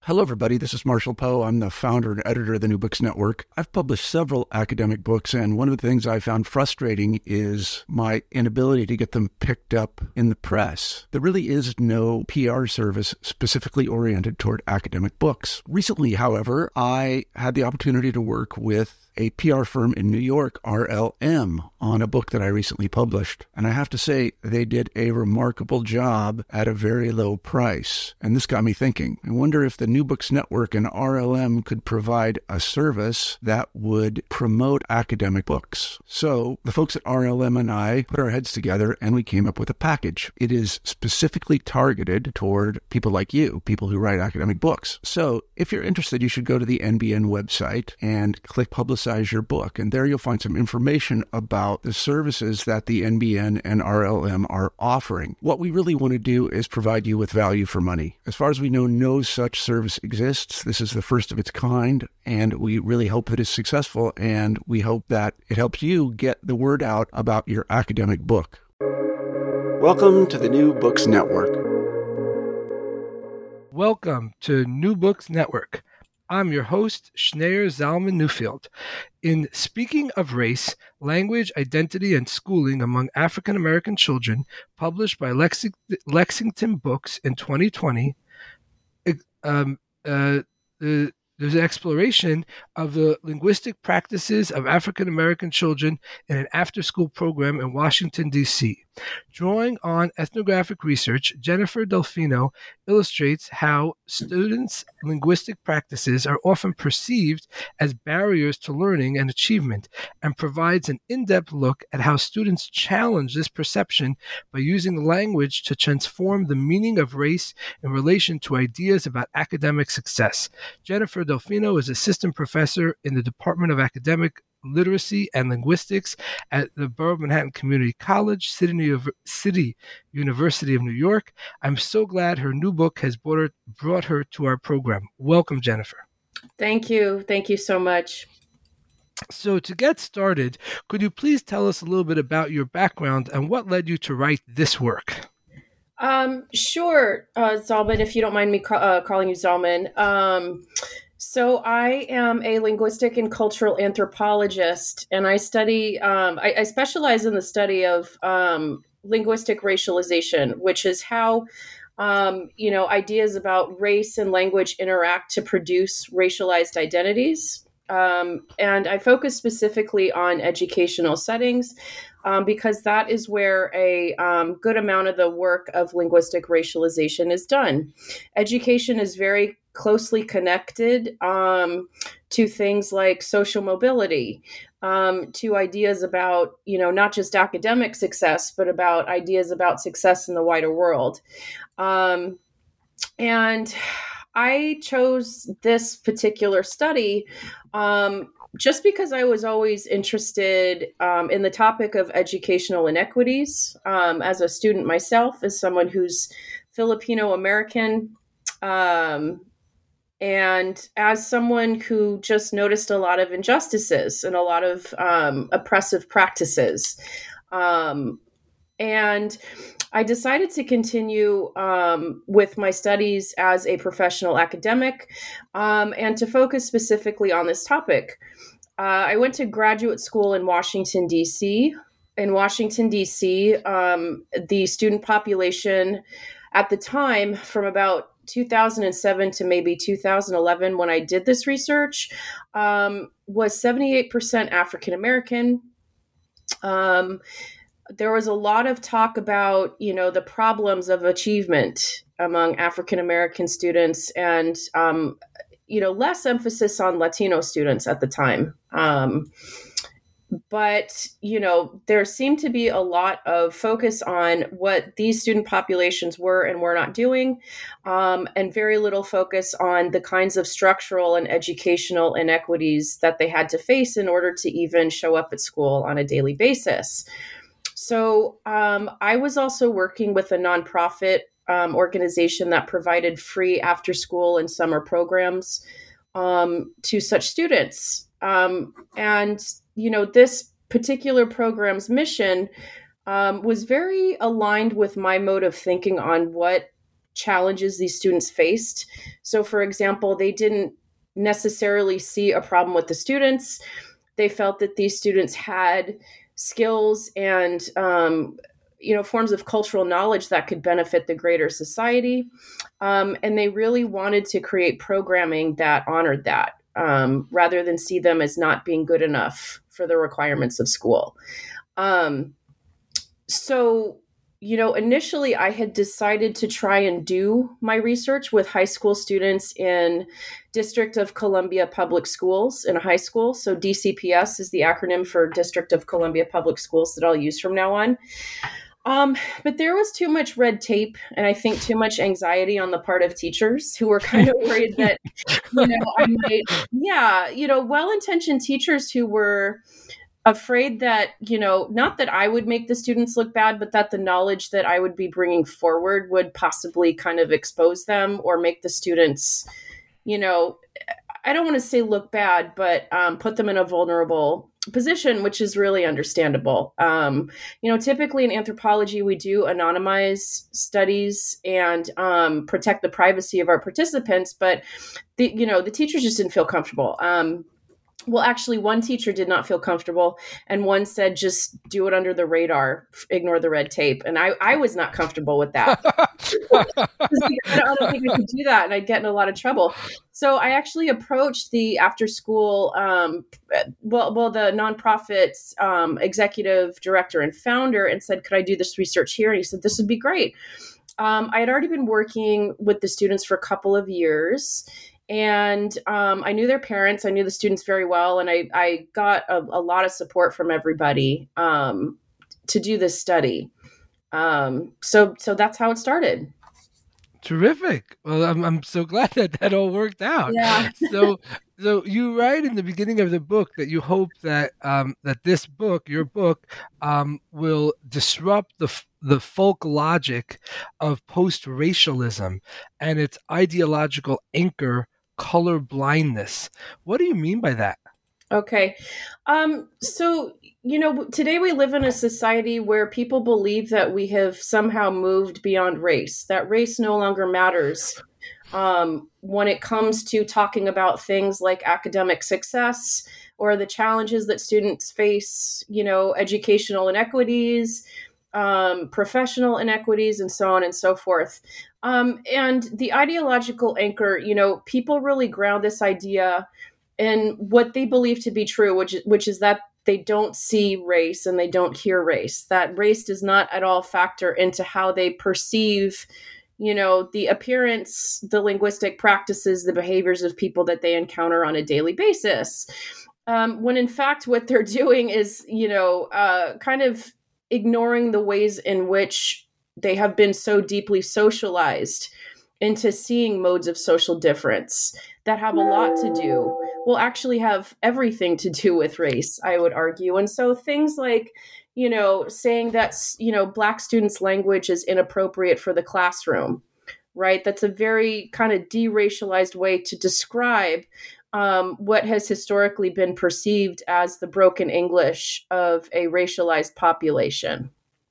Hello, everybody. This is Marshall Poe. I'm the founder and editor of the New Books Network. I've published several academic books, and one of the things I found frustrating is my inability to get them picked up in the press. There really is no PR service specifically oriented toward academic books. Recently, however, I had the opportunity to work with a PR firm in New York, RLM, on a book that I recently published. And I have to say, they did a remarkable job at a very low price. And this got me thinking. I wonder if the New Books Network and RLM could provide a service that would promote academic books. So the folks at RLM and I put our heads together and we came up with a package. It is specifically targeted toward people like you, people who write academic books. So if you're interested, you should go to the NBN website and click Publicize Your Book. And there you'll find some information about the services that the NBN and RLM are offering. What we really want to do is provide you with value for money. As far as we know, no such service exists. This is the first of its kind, and we really hope that it's successful, and we hope that it helps you get the word out about your academic book. Welcome to the New Books Network. Welcome to New Books Network. I'm your host, Schneur Zalman Newfield. In Speaking of Race, Language, Identity, and Schooling Among African American Children, published by Lexington Books in 2020, there's an exploration of the linguistic practices of African American children in an after-school program in Washington, D.C. Drawing on ethnographic research, Jennifer Delfino illustrates how students' linguistic practices are often perceived as barriers to learning and achievement, and provides an in-depth look at how students challenge this perception by using language to transform the meaning of race in relation to ideas about academic success. Jennifer Delfino is assistant professor in the Department of Academic Literacy and Linguistics at the Borough of Manhattan Community College, City University of New York. I'm so glad her new book has brought her to our program. Welcome, Jennifer. Thank you. Thank you so much. So to get started, could you please tell us a little bit about your background and what led you to write this work? Sure, Zalman, if you don't mind me calling you Zalman. So I am a linguistic and cultural anthropologist, and I study, I specialize in the study of linguistic racialization, which is how, ideas about race and language interact to produce racialized identities. And I focus specifically on educational settings because that is where a good amount of the work of linguistic racialization is done. Education is very closely connected to things like social mobility, to ideas about, not just academic success, but about ideas about success in the wider world. And I chose this particular study just because I was always interested in the topic of educational inequities as a student myself, as someone who's Filipino American, and as someone who just noticed a lot of injustices and a lot of oppressive practices. And I decided to continue with my studies as a professional academic and to focus specifically on this topic. I went to graduate school in Washington, D.C. In Washington, D.C., the student population at the time, from about 2007 to maybe 2011, when I did this research, was 78% African American. There was a lot of talk about, the problems of achievement among African American students and, less emphasis on Latino students at the time. But, there seemed to be a lot of focus on what these student populations were and were not doing, and very little focus on the kinds of structural and educational inequities that they had to face in order to even show up at school on a daily basis. So I was also working with a nonprofit organization that provided free after school and summer programs to such students. And, this particular program's mission was very aligned with my mode of thinking on what challenges these students faced. So, for example, they didn't necessarily see a problem with the students. They felt that these students had skills and forms of cultural knowledge that could benefit the greater society. And they really wanted to create programming that honored that, rather than see them as not being good enough for the requirements of school. Initially I had decided to try and do my research with high school students in District of Columbia Public Schools in a high school. So DCPS is the acronym for District of Columbia Public Schools that I'll use from now on. But there was too much red tape and I think too much anxiety on the part of teachers who were kind of worried that, well-intentioned teachers who were afraid that, not that I would make the students look bad, but that the knowledge that I would be bringing forward would possibly kind of expose them or make the students, I don't want to say look bad, but put them in a vulnerable position, which is really understandable. Typically in anthropology, we do anonymize studies and protect the privacy of our participants, but the teachers just didn't feel comfortable. Actually, one teacher did not feel comfortable, and one said, just do it under the radar, ignore the red tape. And I was not comfortable with that. I don't think I could do that, and I'd get in a lot of trouble. So I actually approached the after school, the nonprofit's executive director and founder and said, could I do this research here? And he said, this would be great. I had already been working with the students for a couple of years. And I knew their parents, I knew the students very well, and I got a lot of support from everybody to do this study. So that's how it started. Terrific. Well, I'm so glad that all worked out. Yeah. So you write in the beginning of the book that you hope that that this book, your book, will disrupt the folk logic of post-racialism and its ideological anchor, color blindness. What do you mean by that? Okay. Today we live in a society where people believe that we have somehow moved beyond race, that race no longer matters when it comes to talking about things like academic success or the challenges that students face, educational inequities, professional inequities, and so on and so forth. And the ideological anchor, people really ground this idea in what they believe to be true, which is that they don't see race and they don't hear race, that race does not at all factor into how they perceive, the appearance, the linguistic practices, the behaviors of people that they encounter on a daily basis. When in fact, what they're doing is, kind of ignoring the ways in which they have been so deeply socialized into seeing modes of social difference that have a lot to do, will actually have everything to do with race, I would argue. And so things like, saying that, Black students' language is inappropriate for the classroom, right? That's a very kind of deracialized way to describe what has historically been perceived as the broken English of a racialized population.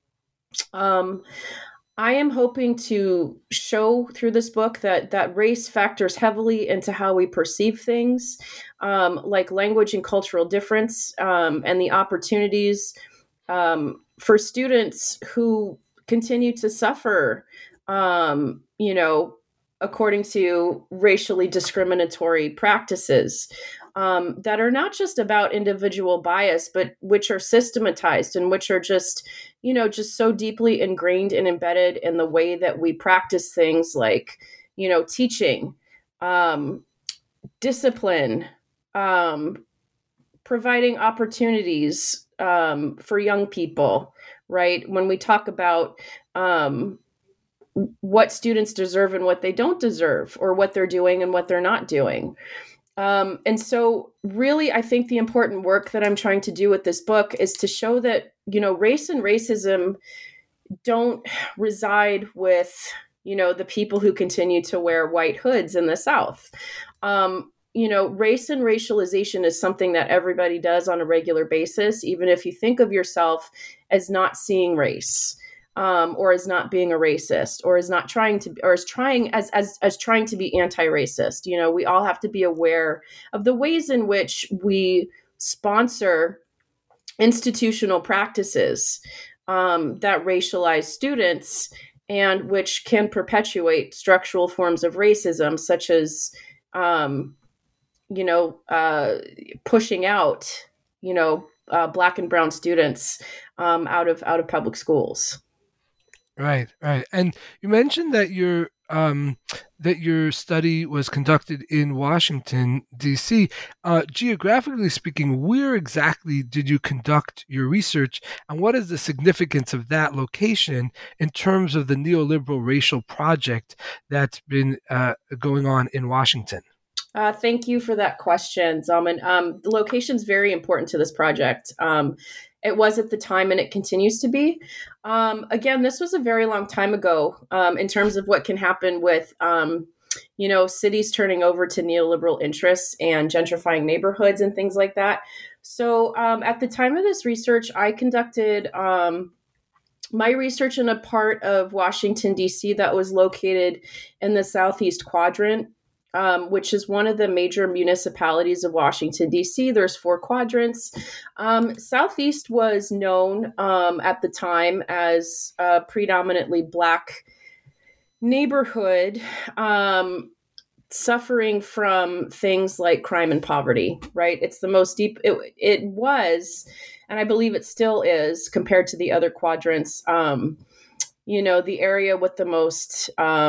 I am hoping to show through this book that race factors heavily into how we perceive things, like language and cultural difference, and the opportunities for students who continue to suffer, according to racially discriminatory practices that are not just about individual bias, but which are systematized and which are just so deeply ingrained and embedded in the way that we practice things like, teaching, discipline, providing opportunities for young people, right? When we talk about what students deserve and what they don't deserve, or what they're doing and what they're not doing. And so really, I think the important work that I'm trying to do with this book is to show that, race and racism don't reside with, the people who continue to wear white hoods in the South. Race and racialization is something that everybody does on a regular basis, even if you think of yourself as not seeing race. or as not being a racist, or as not trying to, or as trying as trying to be anti-racist. We all have to be aware of the ways in which we sponsor institutional practices that racialize students and which can perpetuate structural forms of racism, such as, pushing out, Black and brown students out of public schools. Right. And you mentioned that your study was conducted in Washington, D.C. Geographically speaking, where exactly did you conduct your research, and what is the significance of that location in terms of the neoliberal racial project that's been going on in Washington? Thank you for that question, Zalman. The location is very important to this project. It was at the time, and it continues to be. Again, this was a very long time ago in terms of what can happen with, cities turning over to neoliberal interests and gentrifying neighborhoods and things like that. So at the time of this research, I conducted my research in a part of Washington, D.C. that was located in the Southeast Quadrant, which is one of the major municipalities of Washington, D.C. There's 4 quadrants. Southeast was known at the time as a predominantly Black neighborhood, suffering from things like crime and poverty, right? It's the most deep, it was, and I believe it still is, compared to the other quadrants, the area with the most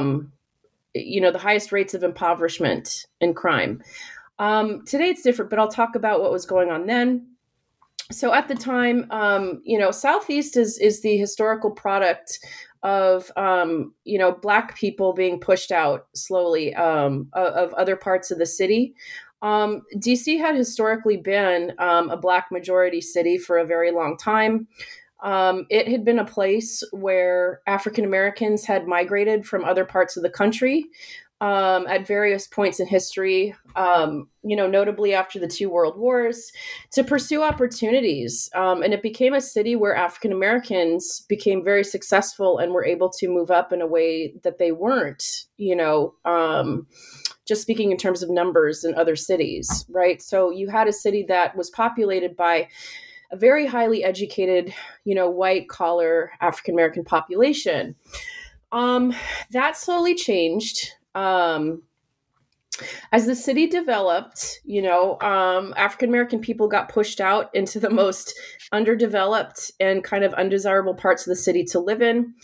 the highest rates of impoverishment and crime. Today it's different, but I'll talk about what was going on then. So at the time, Southeast is the historical product of, Black people being pushed out slowly of other parts of the city. DC had historically been a Black majority city for a very long time. It had been a place where African Americans had migrated from other parts of the country at various points in history, notably after the 2 world wars, to pursue opportunities. And it became a city where African Americans became very successful and were able to move up in a way that they weren't, just speaking in terms of numbers in other cities, right? So you had a city that was populated by a very highly educated, white collar African American population. That slowly changed as the city developed. African American people got pushed out into the most underdeveloped and kind of undesirable parts of the city to live in.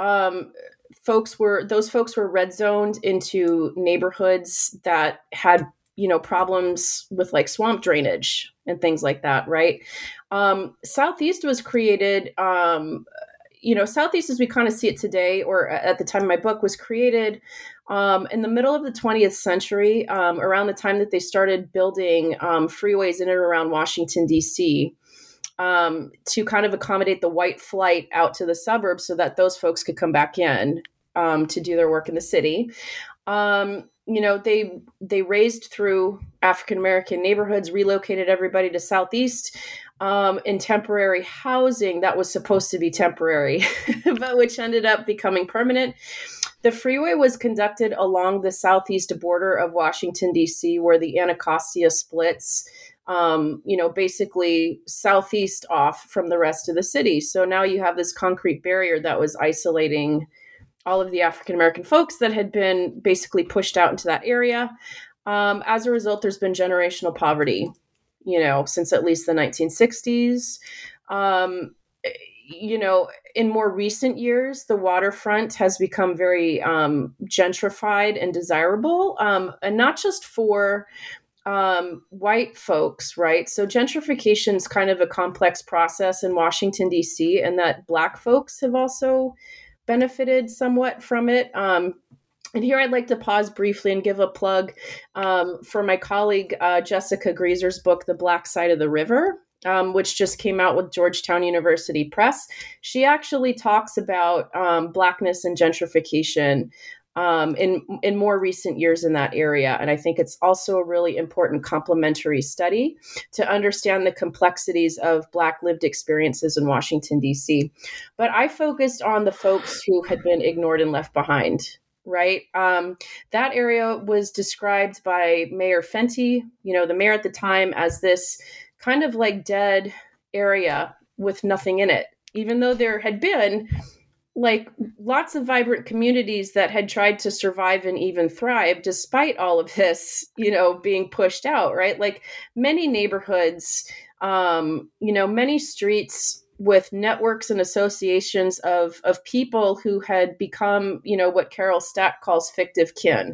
Those folks were red zoned into neighborhoods that had problems with like swamp drainage and things like that, right? Southeast was created, Southeast as we kind of see it today, or at the time of my book, was created in the middle of the 20th century, around the time that they started building freeways in and around Washington, D.C., to kind of accommodate the white flight out to the suburbs so that those folks could come back in to do their work in the city. They raised through African American neighborhoods, relocated everybody to Southeast in temporary housing that was supposed to be temporary, but which ended up becoming permanent. The freeway was conducted along the southeast border of Washington, D.C., where the Anacostia splits, basically southeast off from the rest of the city. So now you have this concrete barrier that was isolating all of the African American folks that had been basically pushed out into that area. As a result, there's been generational poverty, since at least the 1960s. In more recent years, the waterfront has become very gentrified and desirable, and not just for white folks, right? So gentrification is kind of a complex process in Washington, D.C., and that Black folks have also benefited somewhat from it. And here I'd like to pause briefly and give a plug for my colleague, Jessica Grieser's book, The Black Side of the River, which just came out with Georgetown University Press. She actually talks about Blackness and gentrification in more recent years in that area. And I think it's also a really important complementary study to understand the complexities of Black lived experiences in Washington, D.C. But I focused on the folks who had been ignored and left behind. Right. That area was described by Mayor Fenty, the mayor at the time, as this kind of like dead area with nothing in it, even though there had been like lots of vibrant communities that had tried to survive and even thrive despite all of this, being pushed out, right? Like many neighborhoods, many streets with networks and associations of people who had become, what Carol Stack calls fictive kin,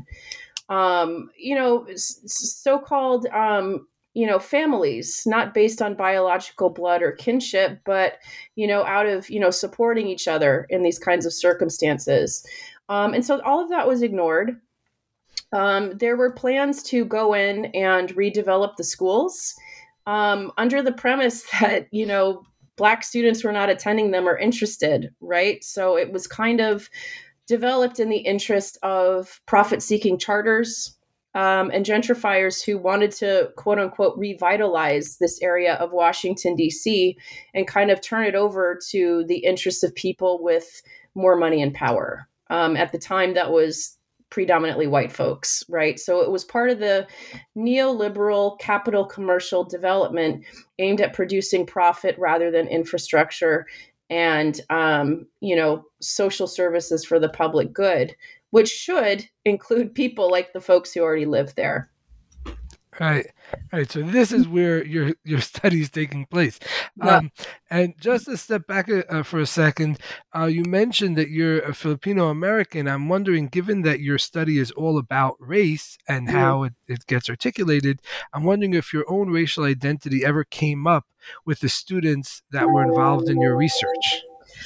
so-called, families, not based on biological blood or kinship, but, out of, supporting each other in these kinds of circumstances. And so all of that was ignored. There were plans to go in and redevelop the schools under the premise that, Black students were not attending them or interested, right? So it was kind of developed in the interest of profit-seeking charters and gentrifiers who wanted to, quote unquote, revitalize this area of Washington, D.C. and kind of turn it over to the interests of people with more money and power. At the time, that was predominantly white folks, right? So it was part of the neoliberal capital commercial development aimed at producing profit rather than infrastructure and, social services for the public good, which should include people like the folks who already live there. Right. So this is where your study is taking place. And just to step back for a second, you mentioned that you're a Filipino American. I'm wondering, given that your study is all about race and how it gets articulated, I'm wondering if your own racial identity ever came up with the students that were involved in your research.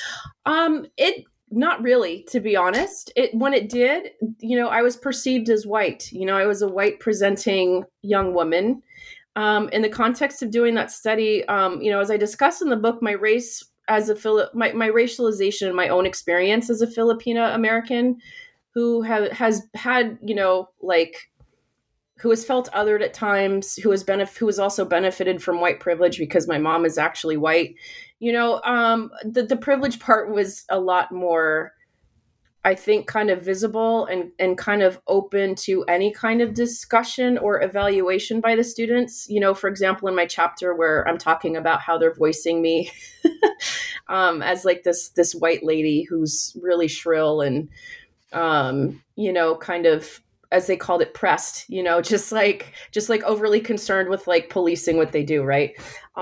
Not really, to be honest. When it did, I was perceived as white. I was a white presenting young woman. In the context of doing that study, as I discussed in the book, my race as my racialization and my own experience as a Filipino American who has had, who has felt othered at times, who has also benefited from white privilege because my mom is actually white. The privilege part was a lot more, I think, kind of visible and kind of open to any kind of discussion or evaluation by the students. For example, in my chapter where I'm talking about how they're voicing me as like this white lady who's really shrill and, kind of, as they called it, pressed, just like overly concerned with like policing what they do. Right.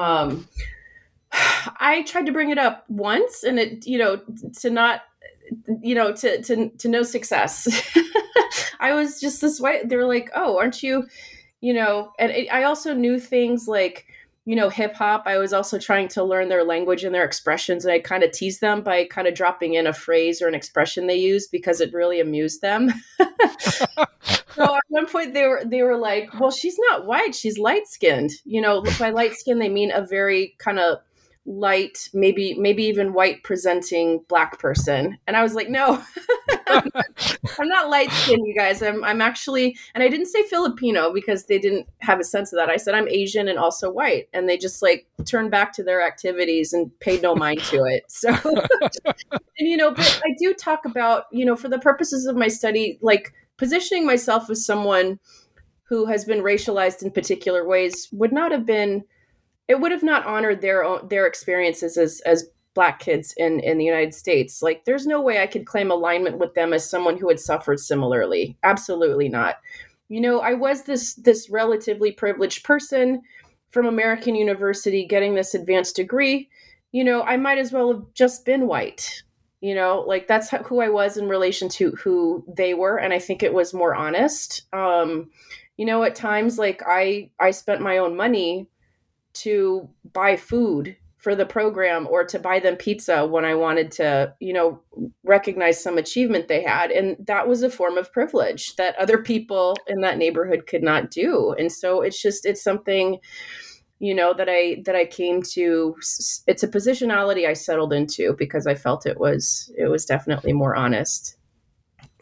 I tried to bring it up once and it, to not, to no success. I was just this way. They were like, oh, aren't you, and I also knew things like, hip hop. I was also trying to learn their language and their expressions. And I kind of teased them by kind of dropping in a phrase or an expression they use because it really amused them. So at one point they were like, well, she's not white. She's light skinned. By light skin, they mean a very kind of light, maybe even white presenting Black person. And I was like, no, I'm not light skinned, you guys. I'm actually, and I didn't say Filipino because they didn't have a sense of that. I said, I'm Asian and also white. And they just like turned back to their activities and paid no mind to it. So, and, but I do talk about, for the purposes of my study, like positioning myself as someone who has been racialized in particular ways would not have honored their experiences as Black kids in the United States. Like, there's no way I could claim alignment with them as someone who had suffered similarly. Absolutely not. I was this relatively privileged person from American University getting this advanced degree. I might as well have just been white. Like that's who I was in relation to who they were. And I think it was more honest. At times, like I spent my own money to buy food for the program or to buy them pizza when I wanted to, recognize some achievement they had. And that was a form of privilege that other people in that neighborhood could not do. And so it's something, that I came to. It's a positionality I settled into because I felt it was definitely more honest. Right.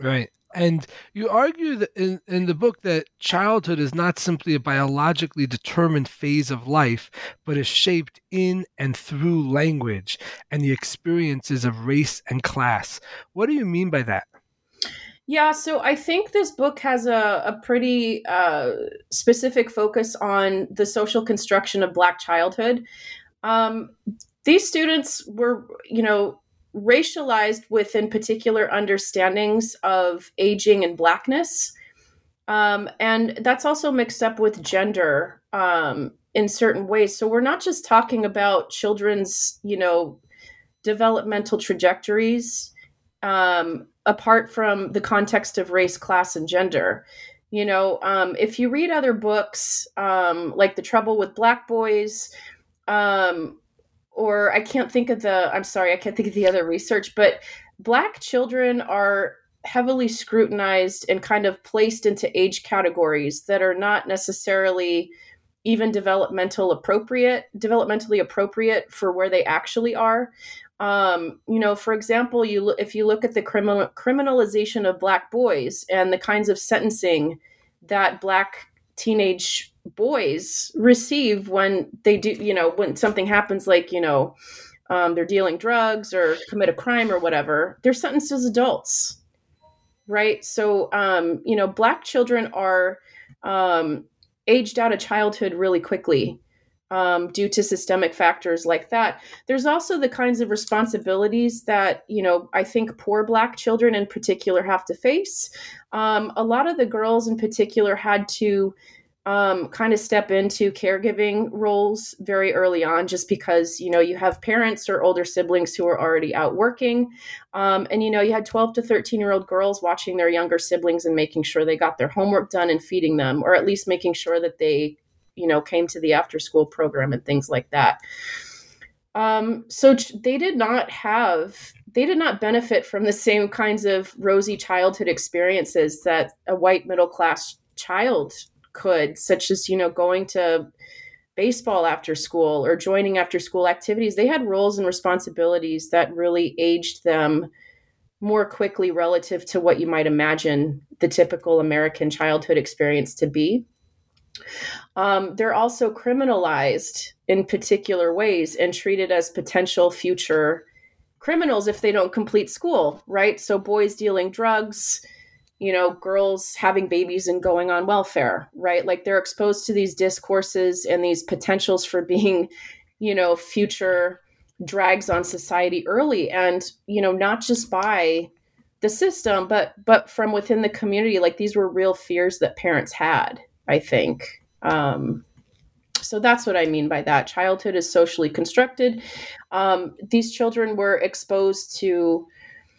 And you argue that in the book that childhood is not simply a biologically determined phase of life, but is shaped in and through language and the experiences of race and class. What do you mean by that? Yeah, so I think this book has a pretty specific focus on the social construction of Black childhood. Um, these students were, racialized within particular understandings of aging and Blackness. And that's also mixed up with gender in certain ways. So we're not just talking about children's, developmental trajectories apart from the context of race, class, and gender. If you read other books like The Trouble with Black Boys, or I can't think of the other research, but Black children are heavily scrutinized and kind of placed into age categories that are not necessarily even developmentally appropriate for where they actually are. For example, if you look at the criminalization of Black boys and the kinds of sentencing that Black teenage boys receive when they do, when something happens, like, they're dealing drugs or commit a crime or whatever, they're sentenced as adults, right? So, Black children are aged out of childhood really quickly due to systemic factors like that. There's also the kinds of responsibilities that, I think poor Black children in particular have to face. A lot of the girls in particular had to kind of step into caregiving roles very early on, just because, you have parents or older siblings who are already out working. And, you had 12 to 13-year-old girls watching their younger siblings and making sure they got their homework done and feeding them, or at least making sure that they, came to the after school program and things like that. So they did not benefit from the same kinds of rosy childhood experiences that a white middle class child could, such as, going to baseball after school or joining after school activities. They had roles and responsibilities that really aged them more quickly relative to what you might imagine the typical American childhood experience to be. They're also criminalized in particular ways and treated as potential future criminals if they don't complete school, right? So boys dealing drugs, girls having babies and going on welfare, right? Like, they're exposed to these discourses and these potentials for being, future drags on society early. And, not just by the system, but from within the community. Like, these were real fears that parents had, I think. So that's what I mean by that. Childhood is socially constructed. These children were exposed to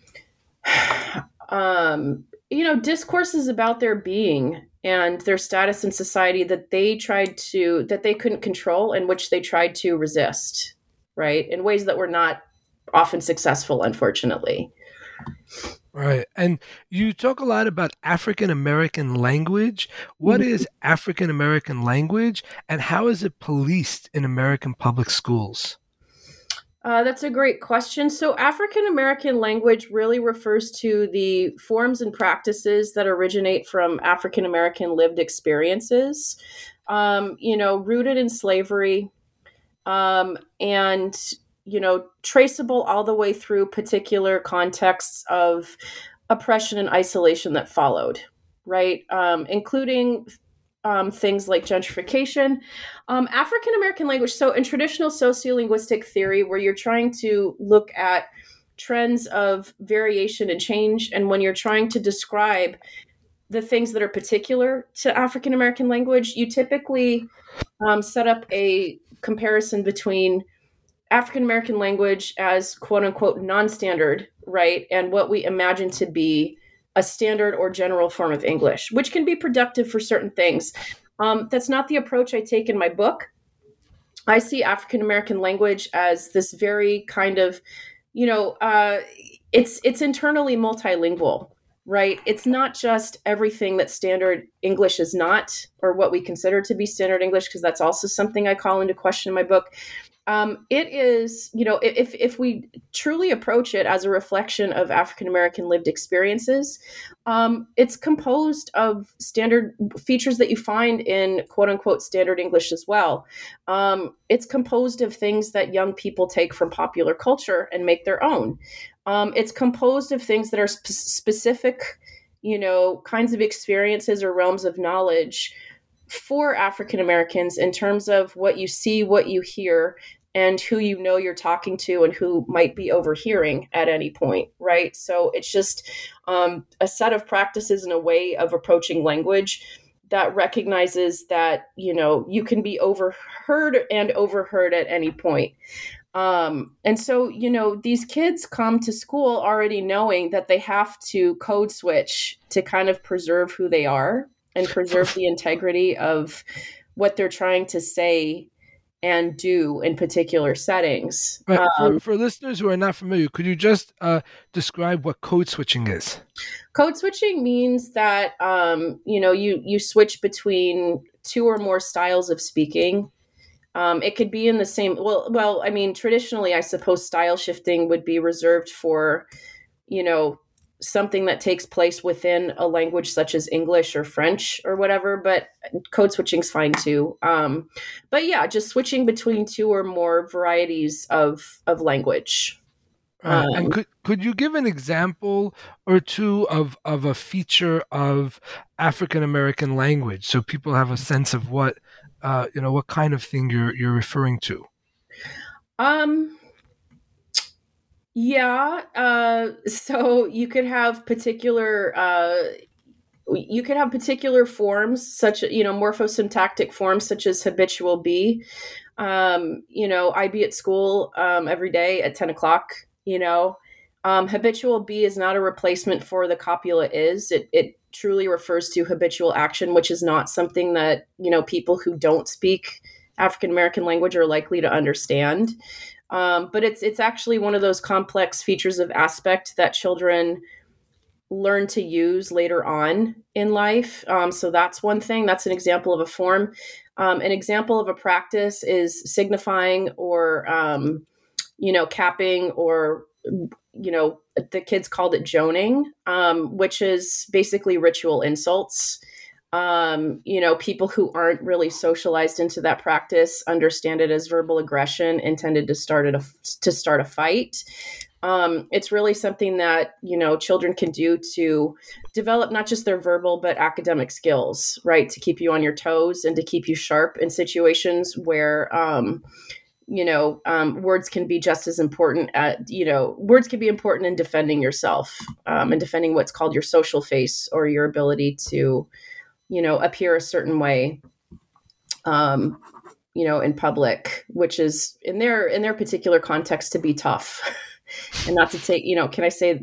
discourses about their being and their status in society that they couldn't control, and which they tried to resist, right? In ways that were not often successful, unfortunately. Right. And you talk a lot about African American language. What is African American language, and how is it policed in American public schools? That's a great question. So African American language really refers to the forms and practices that originate from African American lived experiences, rooted in slavery, and, traceable all the way through particular contexts of oppression and isolation that followed, right? Including things like gentrification. African American language. So in traditional sociolinguistic theory, where you're trying to look at trends of variation and change, and when you're trying to describe the things that are particular to African American language, you typically set up a comparison between African American language as quote unquote non-standard, right? And what we imagine to be a standard or general form of English, which can be productive for certain things. That's not the approach I take in my book. I see African American language as this very kind of, it's internally multilingual, right? It's not just everything that standard English is not, or what we consider to be standard English, because that's also something I call into question in my book. It is, if we truly approach it as a reflection of African American lived experiences, it's composed of standard features that you find in quote unquote standard English as well. It's composed of things that young people take from popular culture and make their own. It's composed of things that are specific, kinds of experiences or realms of knowledge for African Americans in terms of what you see, what you hear, and who you're talking to and who might be overhearing at any point, right? So it's just a set of practices and a way of approaching language that recognizes that, you can be overheard at any point. And so, these kids come to school already knowing that they have to code switch to kind of preserve who they are and preserve the integrity of what they're trying to say and do in particular settings. Right. For listeners who are not familiar, could you just describe what code switching is? Code switching means that, you switch between two or more styles of speaking. It could be in the same, traditionally, I suppose style shifting would be reserved for, something that takes place within a language such as English or French or whatever, but code switching's fine too. But yeah, just switching between two or more varieties of language. And could you give an example or two of a feature of African American language so people have a sense of what kind of thing you're referring to? Yeah. So you could have particular forms such, morphosyntactic forms such as habitual be. I be at school every day at 10 o'clock, habitual be is not a replacement for the copula is. It truly refers to habitual action, which is not something that, people who don't speak African American language are likely to understand. But it's actually one of those complex features of aspect that children learn to use later on in life. So that's one thing. That's an example of a form. An example of a practice is signifying or, capping or, the kids called it joning, which is basically ritual insults. People who aren't really socialized into that practice understand it as verbal aggression intended to start a fight. It's really something that, children can do to develop not just their verbal, but academic skills, right? To keep you on your toes and to keep you sharp in situations where, words can be just as important words can be important in defending yourself, and defending what's called your social face or your ability to, appear a certain way, in public, which is in their particular context to be tough and not to take, can I say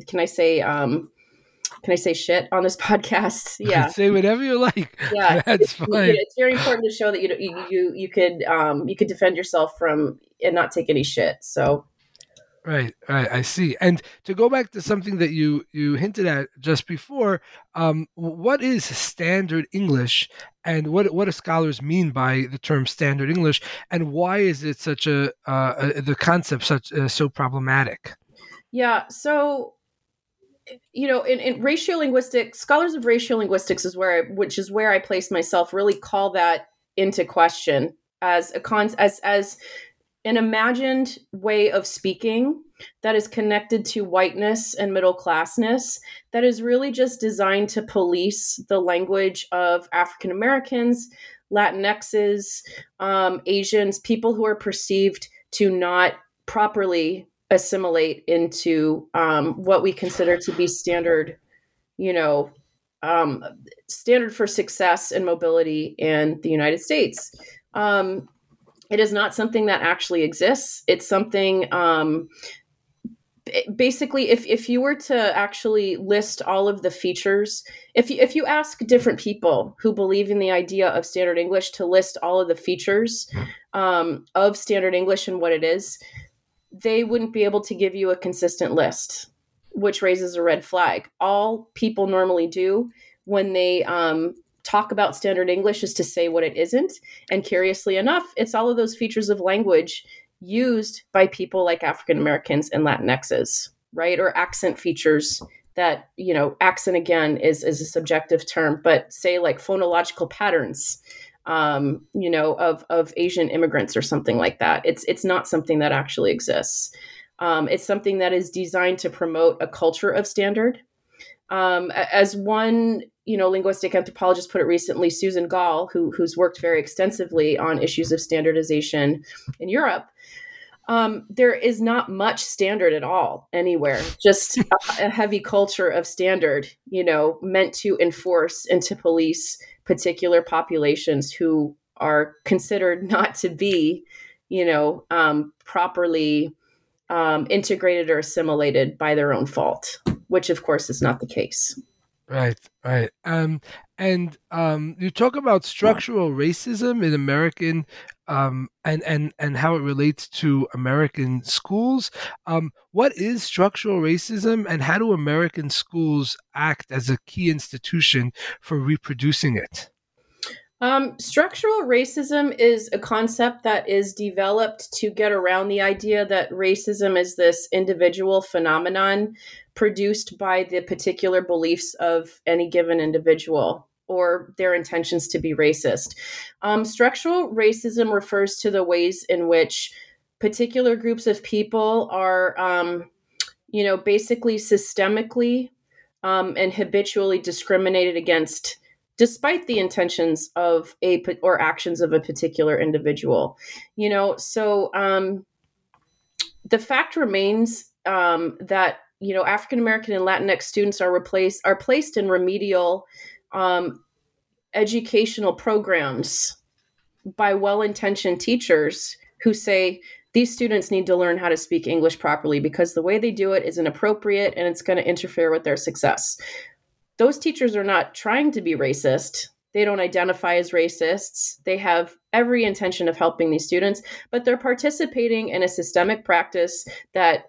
shit on this podcast? Yeah. Say whatever you like. Yeah. That's fine. It's very important to show that you could defend yourself from and not take any shit. So. Right. I see. And to go back to something that you hinted at just before, what is standard English, and what do scholars mean by the term standard English, and why is it such the concept so problematic? Yeah. So, in ratiolinguistics, scholars of ratiolinguistics which is where I place myself, really call that into question as as an imagined way of speaking that is connected to whiteness and middle classness, that is really just designed to police the language of African Americans, Latinxes, Asians, people who are perceived to not properly assimilate into what we consider to be standard, standard for success and mobility in the United States. It is not something that actually exists. It's something, basically, if you were to actually list all of the features, if you ask different people who believe in the idea of standard English to list all of the features of standard English and what it is, they wouldn't be able to give you a consistent list, which raises a red flag. All people normally do when they talk about standard English is to say what it isn't. And curiously enough, it's all of those features of language used by people like African Americans and Latinxes, right? Or accent features that, accent again is a subjective term, but say like phonological patterns, of Asian immigrants or something like that. It's not something that actually exists. It's something that is designed to promote a culture of standard. As one, linguistic anthropologist put it recently, Susan Gall, who's worked very extensively on issues of standardization in Europe, there is not much standard at all anywhere, just a heavy culture of standard, meant to enforce and to police particular populations who are considered not to be, properly integrated or assimilated by their own fault, which of course is not the case. Right, right. And you talk about structural racism in American, and how it relates to American schools. What is structural racism, and how do American schools act as a key institution for reproducing it? Structural racism is a concept that is developed to get around the idea that racism is this individual phenomenon produced by the particular beliefs of any given individual or their intentions to be racist. Structural racism refers to the ways in which particular groups of people are, basically systemically and habitually discriminated against, despite the intentions of or actions of a particular individual. So the fact remains that African American and Latinx students are placed in remedial educational programs by well-intentioned teachers who say these students need to learn how to speak English properly because the way they do it is inappropriate and it's going to interfere with their success. Those teachers are not trying to be racist. They don't identify as racists. They have every intention of helping these students, but they're participating in a systemic practice that,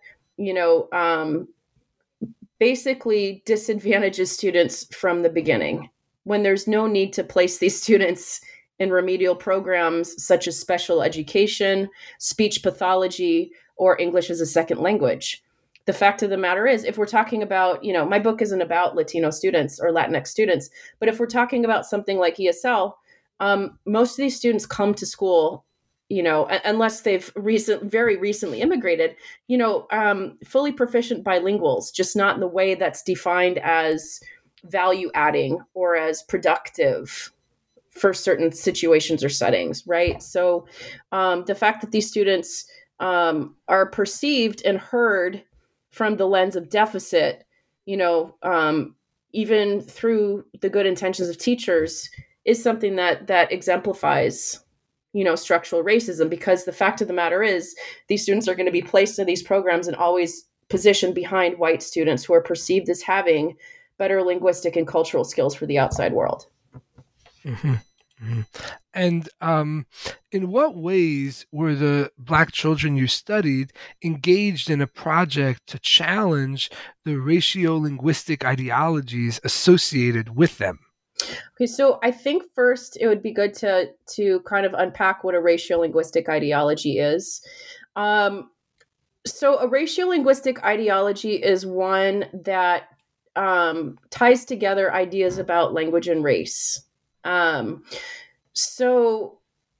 basically disadvantages students from the beginning when there's no need to place these students in remedial programs such as special education, speech pathology, or English as a second language. The fact of the matter is, if we're talking about, my book isn't about Latino students or Latinx students, but if we're talking about something like ESL, most of these students come to school, unless they've very recently immigrated, fully proficient bilinguals, just not in the way that's defined as value adding or as productive for certain situations or settings, right? So the fact that these students are perceived and heard from the lens of deficit, even through the good intentions of teachers, is something that exemplifies, structural racism, because the fact of the matter is these students are going to be placed in these programs and always positioned behind white students who are perceived as having better linguistic and cultural skills for the outside world. Mm-hmm. Mm-hmm. And in what ways were the Black children you studied engaged in a project to challenge the ratio-linguistic ideologies associated with them? Okay, so I think first it would be good to kind of unpack what a ratio-linguistic ideology is. So a ratio-linguistic ideology is one that ties together ideas about language and race. So,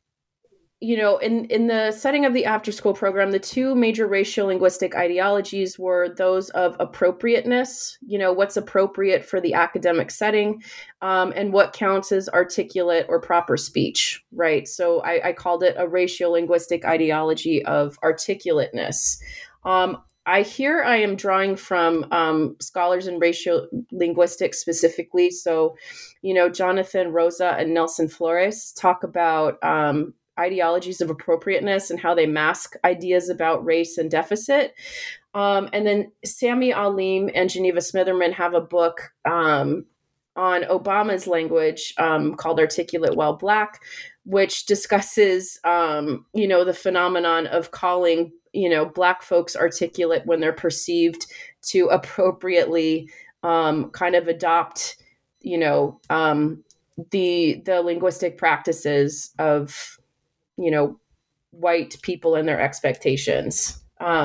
in the setting of the after-school program, the two major ratio-linguistic ideologies were those of appropriateness, what's appropriate for the academic setting, and what counts as articulate or proper speech, right? So I called it a ratio-linguistic ideology of articulateness. I am drawing from scholars in racial linguistics specifically. So, Jonathan Rosa and Nelson Flores talk about ideologies of appropriateness and how they mask ideas about race and deficit. And then Sami Alim and Geneva Smitherman have a book on Obama's language called Articulate While Black, which discusses, the phenomenon of calling Black folks articulate when they're perceived to appropriately kind of adopt, the linguistic practices of, white people and their expectations.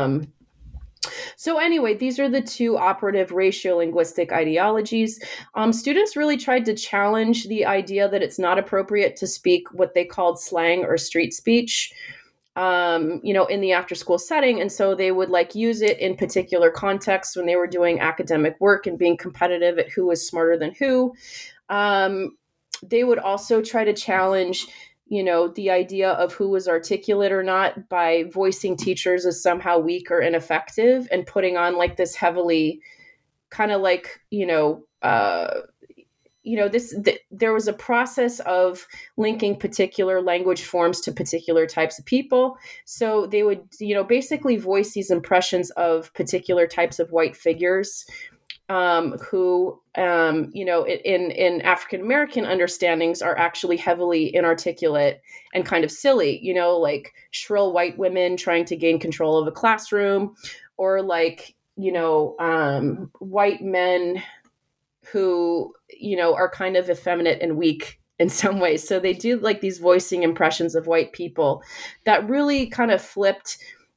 So anyway, these are the two operative ratiolinguistic ideologies. Students really tried to challenge the idea that it's not appropriate to speak what they called slang or street speech, in the after school setting. And so they would use it in particular contexts when they were doing academic work and being competitive at who was smarter than who. They would also try to challenge the idea of who was articulate or not by voicing teachers as somehow weak or ineffective and putting on this heavily kind of there was a process of linking particular language forms to particular types of people. So they would, basically voice these impressions of particular types of white figures who, in African-American understandings are actually heavily inarticulate and kind of silly, like shrill white women trying to gain control of a classroom, or white men who, are kind of effeminate and weak in some ways. So they do these voicing impressions of white people that really kind of flipped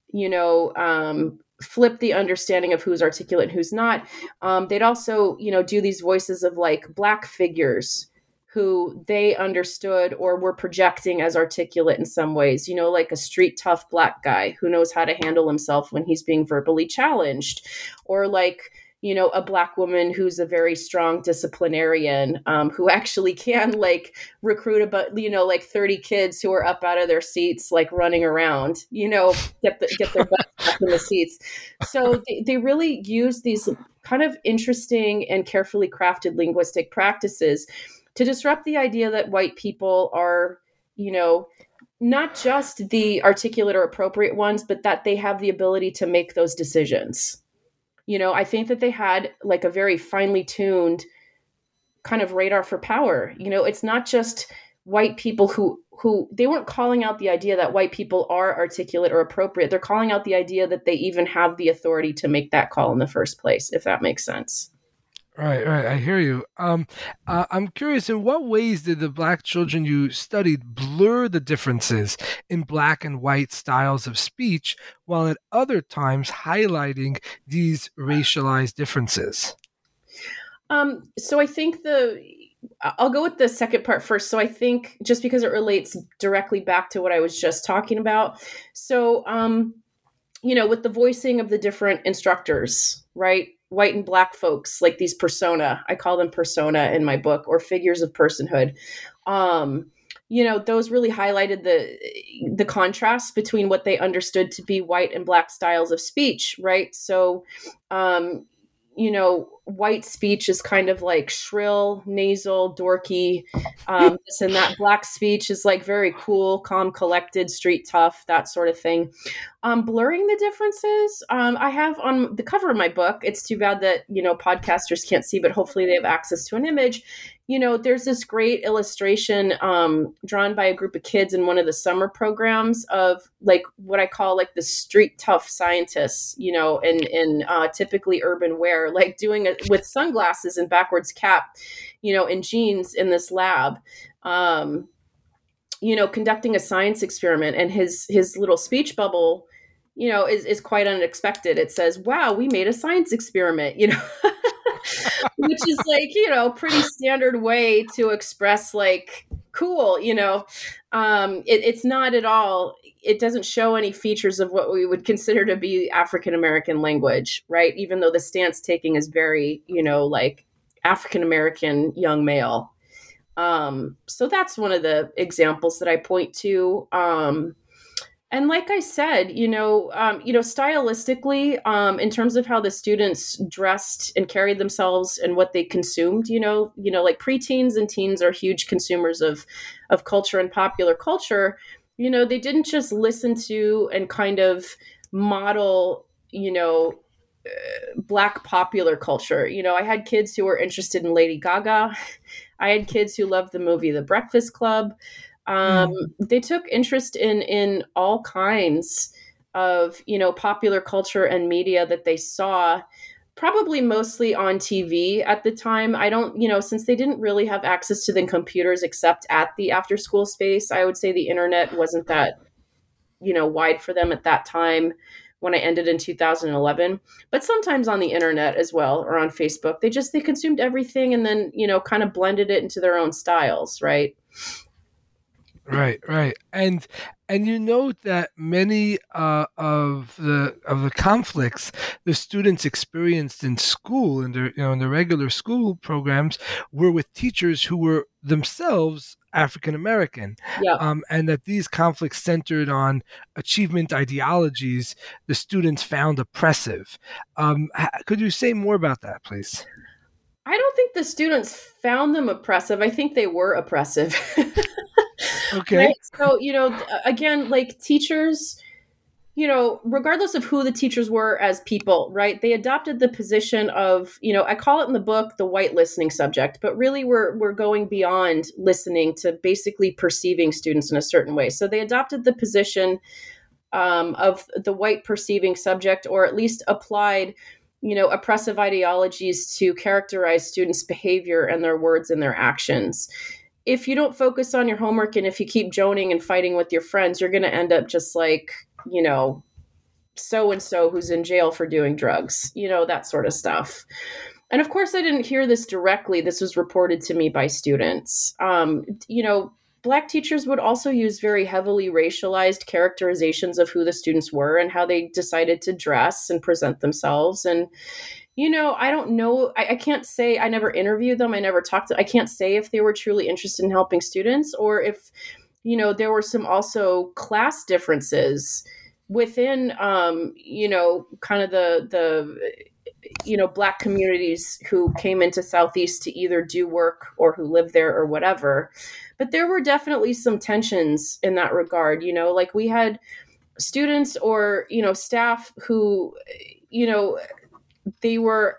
the understanding of who's articulate and who's not. They'd also, do these voices of Black figures who they understood or were projecting as articulate in some ways, like a street tough Black guy who knows how to handle himself when he's being verbally challenged, or a Black woman who's a very strong disciplinarian, who actually can recruit about 30 kids who are up out of their seats, running around, get their butts back in the seats. So they really use these kind of interesting and carefully crafted linguistic practices to disrupt the idea that white people are, not just the articulate or appropriate ones, but that they have the ability to make those decisions. I think that they had a very finely tuned kind of radar for power. It's not just white people who they weren't calling out the idea that white people are articulate or appropriate. They're calling out the idea that they even have the authority to make that call in the first place, if that makes sense. Right. I hear you. I'm curious, in what ways did the Black children you studied blur the differences in Black and white styles of speech, while at other times highlighting these racialized differences? So I think I'll go with the second part first. So I think just because it relates directly back to what I was just talking about. So, with the voicing of the different instructors, right? White and Black folks, these persona, I call them persona in my book, or figures of personhood. Those really highlighted the contrast between what they understood to be white and Black styles of speech, right? So, white speech is kind of shrill, nasal, dorky, this and that. Black speech is very cool, calm, collected, street tough, that sort of thing. Blurring the differences, I have on the cover of my book. It's too bad that, podcasters can't see, but hopefully they have access to an image. There's this great illustration drawn by a group of kids in one of the summer programs of what I call the street tough scientists, in typically urban wear, doing it with sunglasses and backwards cap, and jeans in this lab, conducting a science experiment. And his little speech bubble, is quite unexpected. It says, "Wow, we made a science experiment," which is pretty standard way to express cool, it's not at all, it doesn't show any features of what we would consider to be African-American language, right? Even though the stance taking is very, African-American young male. So that's one of the examples that I point to. And like I said, stylistically, in terms of how the students dressed and carried themselves and what they consumed, preteens and teens are huge consumers of culture and popular culture. They didn't just listen to and kind of model, Black popular culture. I had kids who were interested in Lady Gaga. I had kids who loved the movie The Breakfast Club. They took interest in all kinds of, popular culture and media that they saw, probably mostly on TV at the time. I don't, since they didn't really have access to the computers except at the after school space, I would say the internet wasn't that wide for them at that time when I ended in 2011, but sometimes on the internet as well, or on Facebook. They consumed everything and then, kind of blended it into their own styles, right? Right. And you note that many of the conflicts the students experienced in school, in their regular school programs, were with teachers who were themselves African American, Yeah. and that these conflicts centered on achievement ideologies the students found oppressive. Could you say more about that, please? I don't think the students found them oppressive. I think they were oppressive. Okay. Right? So, again, like teachers, regardless of who the teachers were as people, right? They adopted the position of, I call it in the book the white listening subject, but really we're going beyond listening to basically perceiving students in a certain way. So they adopted the position of the white perceiving subject, or at least applied oppressive ideologies to characterize students' behavior and their words and their actions. If you don't focus on your homework and if you keep joning and fighting with your friends, you're going to end up just like, so-and-so who's in jail for doing drugs, that sort of stuff. And of course, I didn't hear this directly. This was reported to me by students. Black teachers would also use very heavily racialized characterizations of who the students were and how they decided to dress and present themselves. And, I don't know. I can't say. I never interviewed them. I never talked to. I can't say if they were truly interested in helping students, or if, there were some also class differences within, kind of the Black communities who came into Southeast to either do work or who lived there or whatever. But there were definitely some tensions in that regard. Like we had students or, staff who, they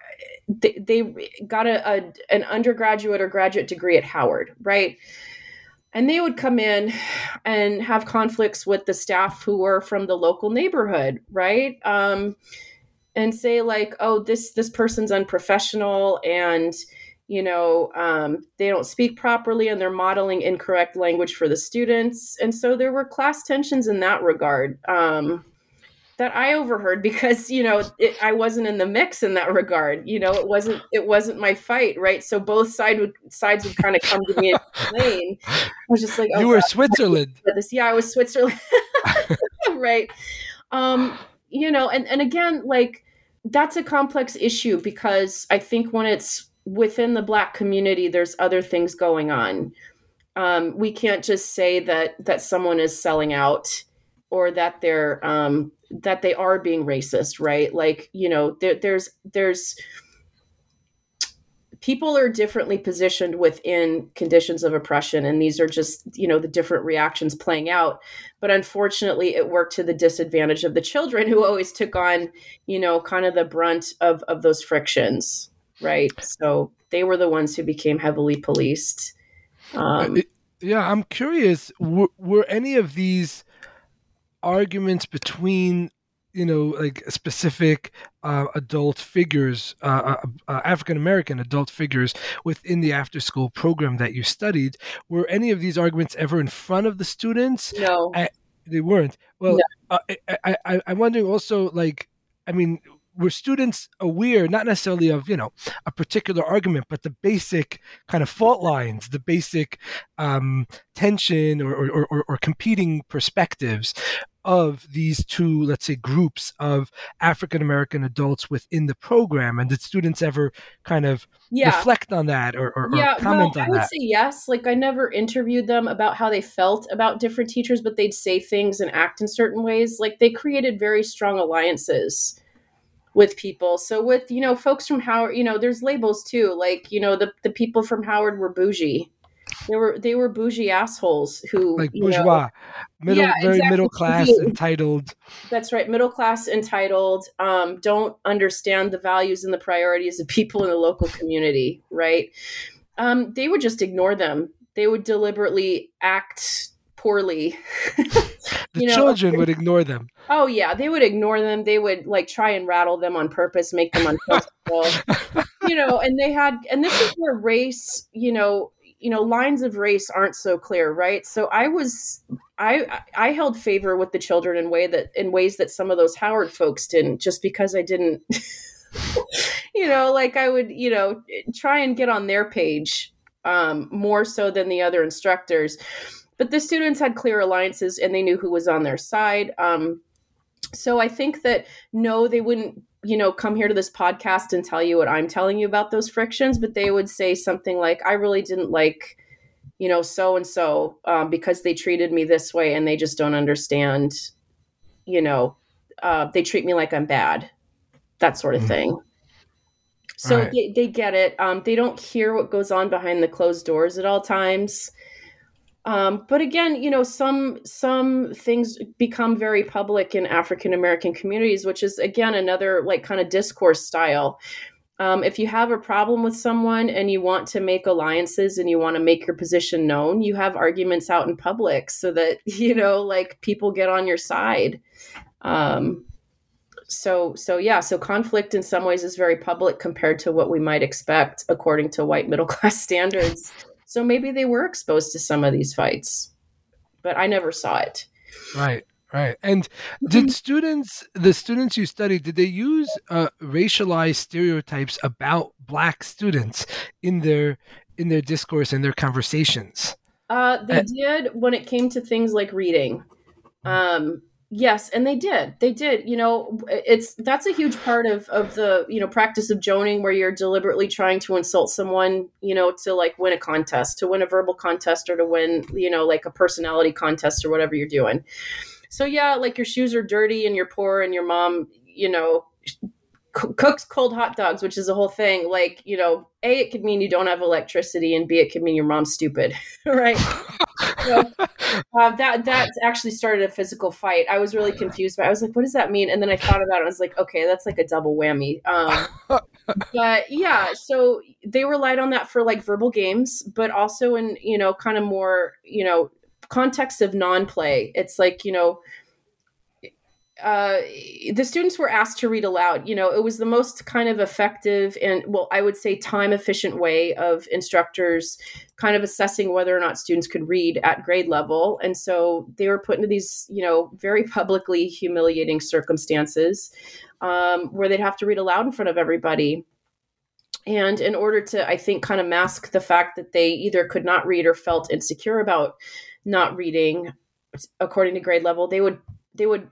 got an undergraduate or graduate degree at Howard, right? And they would come in and have conflicts with the staff who were from the local neighborhood, right? And say like, oh, this person's unprofessional and, they don't speak properly and they're modeling incorrect language for the students. And so there were class tensions in that regard. That I overheard because, I wasn't in the mix in that regard. It wasn't my fight. Right. So both sides would kind of come to me and complain. I was just like, oh, you were Switzerland. Yeah, I was Switzerland. Right. And again, like that's a complex issue because I think when it's within the Black community, there's other things going on. We can't just say that someone is selling out or that they're that they are being racist, right? Like, there's people are differently positioned within conditions of oppression. And these are just, the different reactions playing out. But unfortunately, it worked to the disadvantage of the children who always took on, kind of the brunt of those frictions, right? So they were the ones who became heavily policed. Yeah, I'm curious, were any of these arguments between like specific adult figures, African American adult figures within the after school program that you studied, were any of these arguments ever in front of the students? No, they weren't. Well, no. I'm wondering also, like, I mean, were students aware, not necessarily of, a particular argument, but the basic kind of fault lines, the basic tension or competing perspectives of these two, let's say, groups of African American adults within the program? And did students ever kind of reflect on that or comment on that? I would say yes. Like, I never interviewed them about how they felt about different teachers, but they'd say things and act in certain ways. Like, they created very strong alliances with people. So with, folks from Howard, there's labels too. Like, the people from Howard were bougie. They were bougie assholes who, like bourgeois, middle class, entitled. That's right, middle class, entitled. Don't understand the values and the priorities of people in the local community. Right? They would just ignore them. They would deliberately act poorly. The children would ignore them. Oh yeah, they would ignore them. They would like try and rattle them on purpose, make them uncomfortable. And this is where race, lines of race aren't so clear, right? So I was I held favor with the children in ways that some of those Howard folks didn't, just because I didn't, like I would, try and get on their page more so than the other instructors. But the students had clear alliances and they knew who was on their side. So I think that, no, they wouldn't, come here to this podcast and tell you what I'm telling you about those frictions, but they would say something like, I really didn't like, so-and-so because they treated me this way and they just don't understand, they treat me like I'm bad, that sort of thing. So right. They get it. They don't hear what goes on behind the closed doors at all times. But again, some things become very public in African American communities, which is, again, another like kind of discourse style. If you have a problem with someone and you want to make alliances and you want to make your position known, you have arguments out in public so that, like people get on your side. So conflict in some ways is very public compared to what we might expect according to white middle class standards. So maybe they were exposed to some of these fights, but I never saw it. Right. And did the students you studied, did they use racialized stereotypes about Black students in their discourse and their conversations? They did when it came to things like reading. Yes, and they did. That's a huge part of the, practice of joning, where you're deliberately trying to insult someone, to like win a contest, to win a verbal contest, or to win, like a personality contest or whatever you're doing. So yeah, like your shoes are dirty and you're poor and your mom, cooks cold hot dogs, which is a whole thing. Like, A, it could mean you don't have electricity, and B, it could mean your mom's stupid, right? So, that actually started a physical fight. I was really confused, but I was like, what does that mean? And then I thought about it. I was like, okay, that's like a double whammy. But yeah, so they relied on that for like verbal games, but also in, kind of more, context of non-play. It's like, the students were asked to read aloud. It was the most kind of effective and, well, I would say time efficient way of instructors kind of assessing whether or not students could read at grade level. And so they were put into these, very publicly humiliating circumstances where they'd have to read aloud in front of everybody. And in order to, I think, kind of mask the fact that they either could not read or felt insecure about not reading according to grade level, they would they would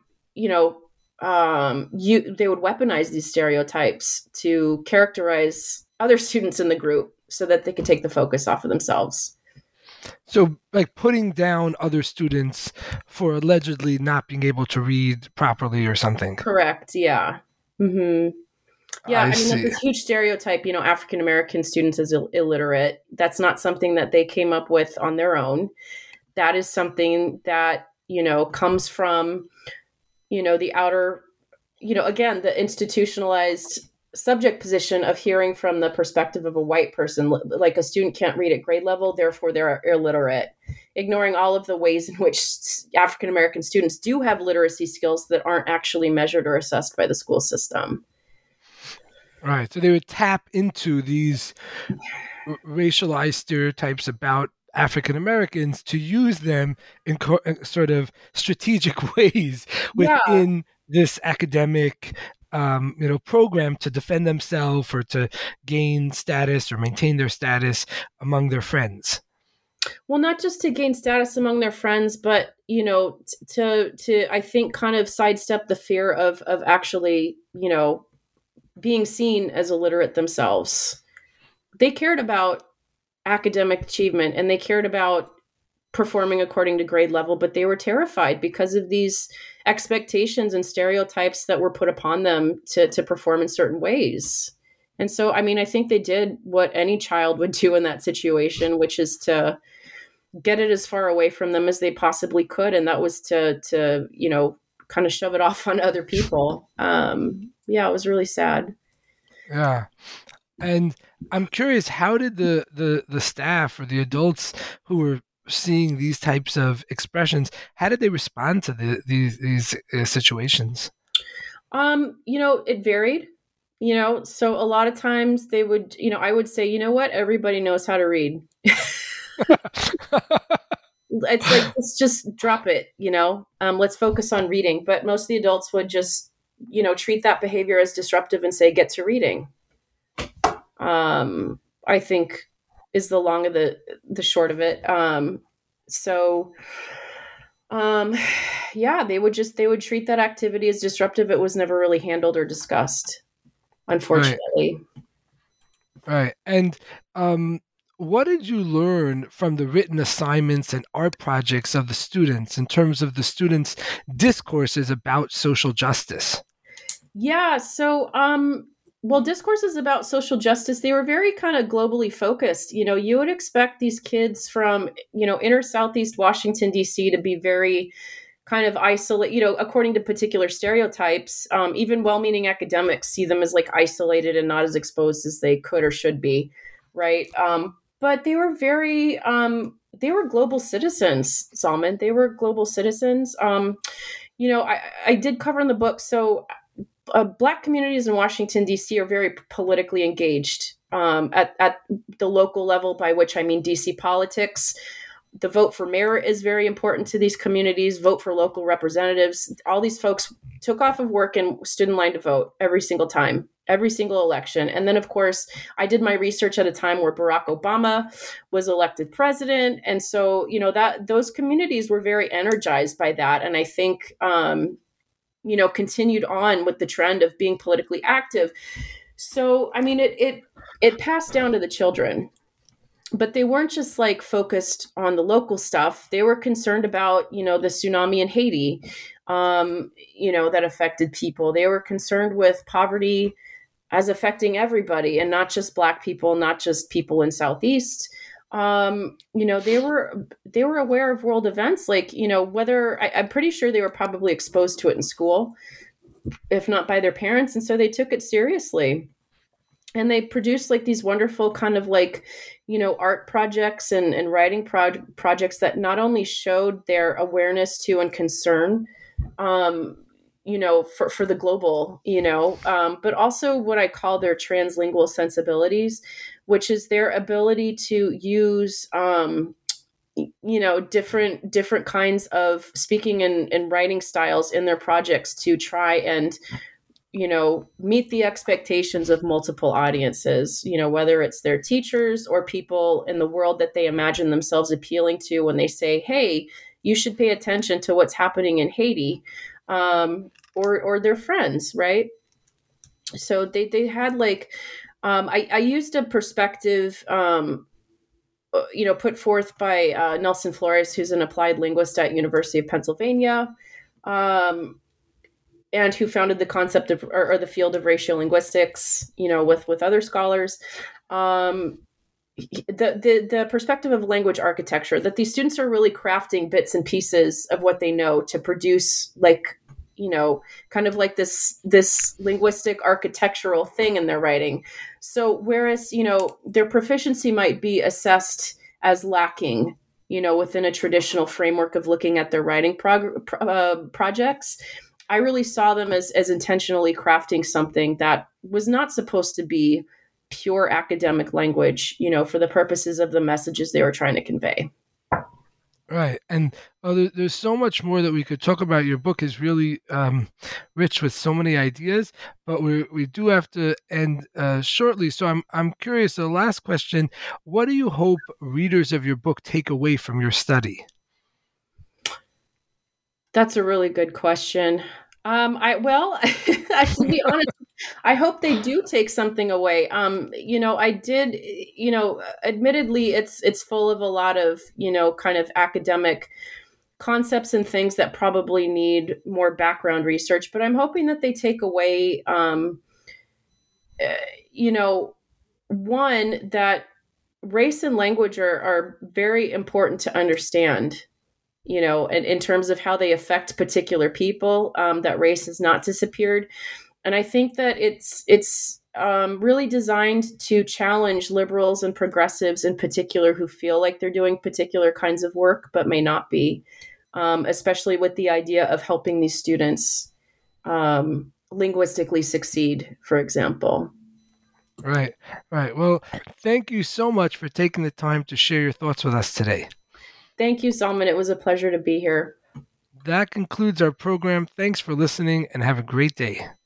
weaponize these stereotypes to characterize other students in the group so that they could take the focus off of themselves. So like putting down other students for allegedly not being able to read properly or something. Correct. Yeah. Mm-hmm. Yeah. That's a huge stereotype, African American students as illiterate. That's not something that they came up with on their own. That is something that, comes from, the outer, again, the institutionalized subject position of hearing from the perspective of a white person, like a student can't read at grade level, therefore they're illiterate, ignoring all of the ways in which African American students do have literacy skills that aren't actually measured or assessed by the school system. Right. So they would tap into these racialized stereotypes about African Americans to use them in sort of strategic ways within this academic program to defend themselves or to gain status or maintain their status among their friends. Well, not just to gain status among their friends, but, to I think, kind of sidestep the fear of actually, being seen as illiterate themselves. They cared about academic achievement and they cared about performing according to grade level, but they were terrified because of these expectations and stereotypes that were put upon them to perform in certain ways. And so, I think they did what any child would do in that situation, which is to get it as far away from them as they possibly could. And that was to kind of shove it off on other people. It was really sad. Yeah. And I'm curious, how did the staff or the adults who were seeing these types of expressions, how did they respond to these situations? It varied, so a lot of times they would, I would say, everybody knows how to read. it's like, let's just drop it, let's focus on reading. But most of the adults would just, treat that behavior as disruptive and say, get to reading. I think is the long of the short of it. They would treat that activity as disruptive. It was never really handled or discussed, unfortunately. Right. And what did you learn from the written assignments and art projects of the students in terms of the students' discourses about social justice? Yeah. So, discourses about social justice, they were very kind of globally focused. You would expect these kids from, inner Southeast Washington, D.C. to be very kind of isolate, according to particular stereotypes. Even well-meaning academics see them as like isolated and not as exposed as they could or should be. Right. But they were they were global citizens, Zalman. They were global citizens. I did cover in the book. So Black communities in Washington, D.C. are very politically engaged at the local level, by which I mean D.C. politics. The vote for mayor is very important to these communities, vote for local representatives. All these folks took off of work and stood in line to vote every single time, every single election. And then, of course, I did my research at a time where Barack Obama was elected president. And so, that those communities were very energized by that. And I think, continued on with the trend of being politically active. So, I mean, it passed down to the children. But they weren't just like focused on the local stuff. They were concerned about, the tsunami in Haiti, that affected people. They were concerned with poverty as affecting everybody and not just Black people, not just people in Southeast. They were aware of world events, like, I'm pretty sure they were probably exposed to it in school, if not by their parents. And so they took it seriously. And they produced like these wonderful kind of like, art projects and writing projects that not only showed their awareness to and concern, for the global, but also what I call their translingual sensibilities, which is their ability to use, different kinds of speaking and writing styles in their projects to try and meet the expectations of multiple audiences, whether it's their teachers or people in the world that they imagine themselves appealing to when they say, hey, you should pay attention to what's happening in Haiti, or their friends, right? So they had like, I used a perspective, put forth by Nelson Flores, who's an applied linguist at University of Pennsylvania, and who founded the concept of or the field of racial linguistics, with other scholars. The perspective of language architecture, that these students are really crafting bits and pieces of what they know to produce like, kind of like this linguistic architectural thing in their writing. So whereas, their proficiency might be assessed as lacking, within a traditional framework of looking at their writing projects, I really saw them as intentionally crafting something that was not supposed to be pure academic language, for the purposes of the messages they were trying to convey. Right. And there's so much more that we could talk about. Your book is really rich with so many ideas, but we do have to end shortly. So I'm curious, the last question, what do you hope readers of your book take away from your study? That's a really good question. To be honest, I hope they do take something away. I did, admittedly, it's full of a lot of, kind of academic concepts and things that probably need more background research, but I'm hoping that they take away, one, that race and language are very important to understand, and in terms of how they affect particular people, that race has not disappeared. And I think that it's really designed to challenge liberals and progressives in particular who feel like they're doing particular kinds of work, but may not be, especially with the idea of helping these students linguistically succeed, for example. Right. Well, thank you so much for taking the time to share your thoughts with us today. Thank you, Zalman. It was a pleasure to be here. That concludes our program. Thanks for listening and have a great day.